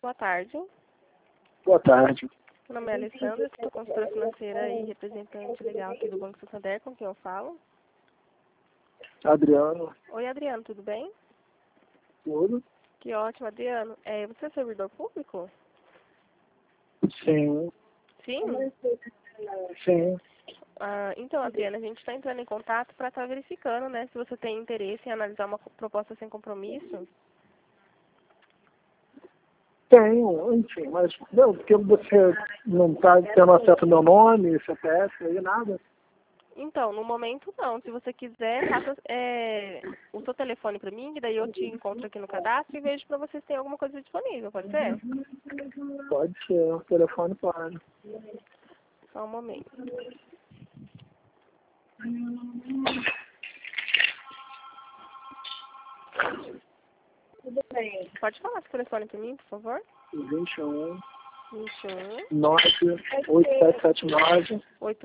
Boa tarde. Boa tarde. Meu nome é Alessandra, sou consultora financeira e representante legal aqui do Banco Santander, com quem eu falo. Adriano. Oi, Adriano, tudo bem? Tudo? Que ótimo, Adriano. Você é servidor público? Sim. Sim? Sim. Então, Adriano, a gente está entrando em contato para estar verificando, né, se você tem interesse em analisar uma proposta sem compromisso. Tenho, enfim, mas não, porque você não está tendo acesso ao meu nome, CPF, aí nada. Então, no momento não. Se você quiser, passa o seu telefone para mim, que daí eu te encontro aqui no cadastro e vejo para vocês se tem alguma coisa disponível, pode ser? Pode ser, o telefone pode. Só um momento. Tudo bem. Pode falar esse telefone para mim, por favor? 21 21 98779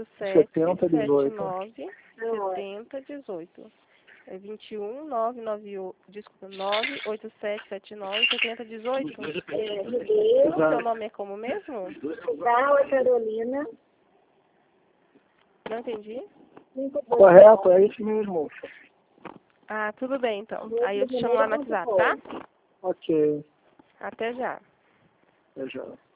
8779 7018. 7018. É 21 998, desculpa, 98779 7018. O seu nome é como mesmo? Gal Carolina. Não entendi. Correto, é isso mesmo. Ah, tudo bem então. Aí eu te chamo lá no WhatsApp, tá? Ok. Até já. Já.